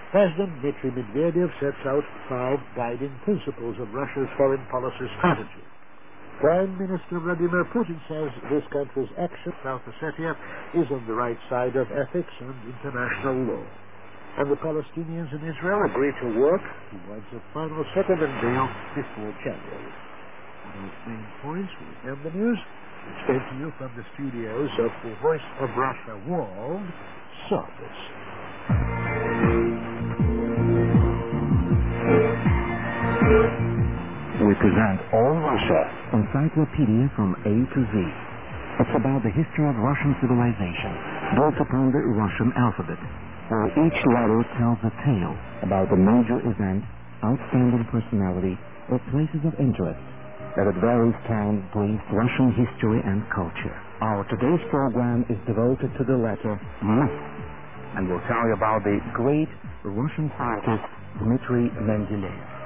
President Dmitry Medvedev sets out 5 guiding principles of Russia's foreign policy strategy. Prime Minister Vladimir Putin says this country's action in South Ossetia is on the right side of ethics and international law. And the Palestinians in Israel agree to work towards a final settlement deal before January. On those main points, we end the news. It's came to you from the studios of the Voice of Russia World Service. We present All Russia, encyclopedia from A to Z. It's about the history of Russian civilization, built upon the Russian alphabet, where each letter tells a tale about a major event, outstanding personality, or places of interest that at various times graced Russian history and culture. Our today's program is devoted to the letter M, and we'll tell you about the great Russian scientist Dmitry Mendeleev.